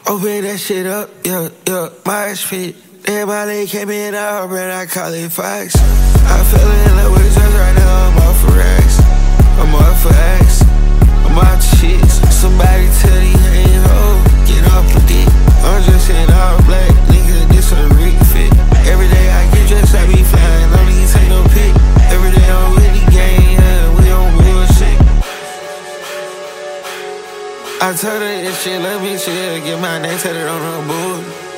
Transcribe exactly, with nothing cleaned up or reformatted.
Open that shit up, yeah, yeah, my speed. Everybody came in out, but I call it Fox. I fell in love with drugs right now, I'm off for racks. I'm off for X, I'm out to shits. Somebody tell these ain't hoes, get off the dick. I'm just in all black, nigga, this a Rick fit. Every day I get dressed, I be flying, no need to take no pic. Every day I'm with the gang, yeah, we on bullshit. I told her this shit, let me chill, get my name tatted on her board.